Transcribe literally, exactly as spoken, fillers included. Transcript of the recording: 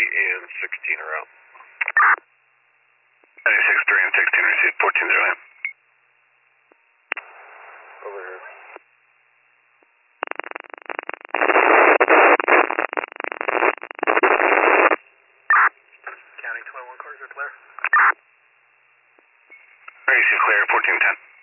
and sixteen are out. ninety-six three and sixteen received, fourteen zero in. Over here. County twenty-one cars are clear. R A C clear, fourteen ten.